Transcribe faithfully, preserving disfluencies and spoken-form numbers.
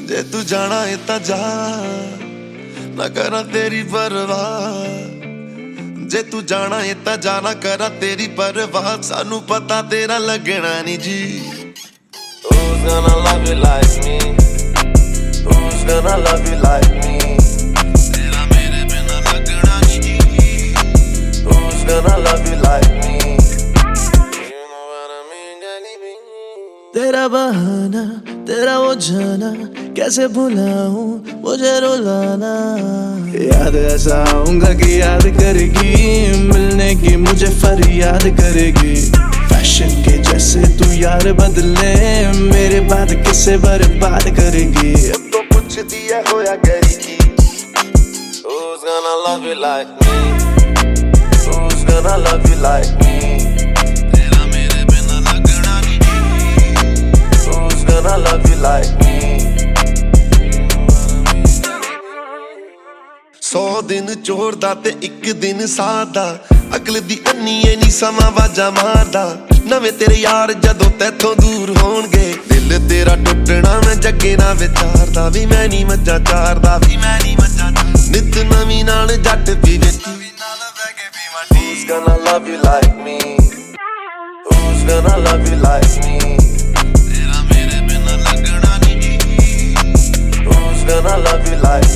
जे तू जाना है ता जा, ना करा तेरी परवाह। जे तू जाना है ता जा, ना करा तेरी परवाह। सानू पता तेरा लगना नहीं जी। Who's gonna love you like me? Who's gonna love you like me? तेरा मेरे बिना लगना नहीं जी। Who's gonna love you like me? You know what I mean, baby? तेरा बहाना, तेरा वो जाना, कैसे भुलाऊं मुझे रुलाना। याद ऐसा आऊंगा कि याद करेगी, मिलने की मुझे फरियाद करेगी। फैशन के जैसे तू यार बदले, मेरे बाद किसे बर्बाद करेगी। अब तो कुछ दिया होया करेगी। Who's gonna love you like me? Who's gonna love you like me? तेरा मेरे बिना लगना नहीं जी। Who's gonna love you like me? सौ दिन चोर दा ते इक दिन सादा, अगले दी अन्नीए नी समा वाजा मारदा। नवे तेरे यार जदों तैथों दूर होणगे, दिल तेरा टुटना मैं जगे ना विचारदा। भी मैं नी मज्जा चारदा, भी मैं नी मज्जा नित नवी नाल जट भी विच। Who's gonna love you like me? Who's gonna love you like me? तेरा मेरे बिना लगना नहीं जी। Who's gonna love you like